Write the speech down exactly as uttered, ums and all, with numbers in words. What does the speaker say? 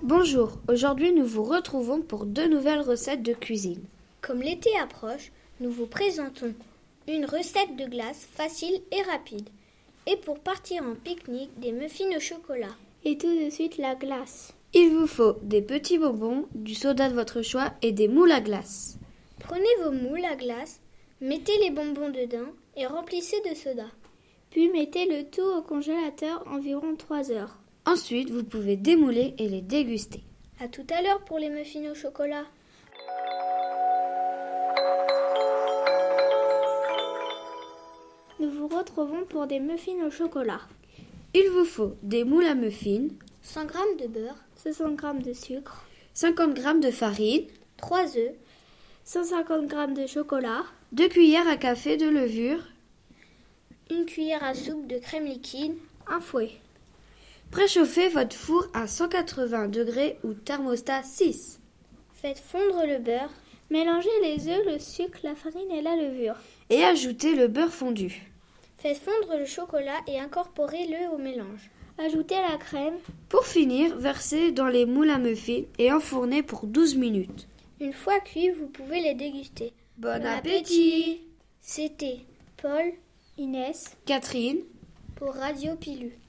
Bonjour, aujourd'hui nous vous retrouvons pour deux nouvelles recettes de cuisine. Comme l'été approche, nous vous présentons une recette de glace facile et rapide. Et pour partir en pique-nique, des muffins au chocolat. Et tout de suite la glace. Il vous faut des petits bonbons, du soda de votre choix et des moules à glace. Prenez vos moules à glace, mettez les bonbons dedans et remplissez de soda. Puis mettez le tout au congélateur environ trois heures. Ensuite, vous pouvez démouler et les déguster. À tout à l'heure pour les muffins au chocolat. Nous vous retrouvons pour des muffins au chocolat. Il vous faut des moules à muffins, cent grammes de beurre, soixante grammes de sucre, cinquante grammes de farine, trois œufs, cent cinquante grammes de chocolat, deux cuillères à café de levure, une cuillère à soupe de crème liquide, un fouet. Préchauffez votre four à cent quatre-vingts degrés ou thermostat six. Faites fondre le beurre. Mélangez les œufs, le sucre, la farine et la levure. Et ajoutez le beurre fondu. Faites fondre le chocolat et incorporez-le au mélange. Ajoutez la crème. Pour finir, versez dans les moules à muffins et enfournez pour douze minutes. Une fois cuits, vous pouvez les déguster. Bon, bon appétit. C'était Paul, Inès, Catherine pour Radio Pilu.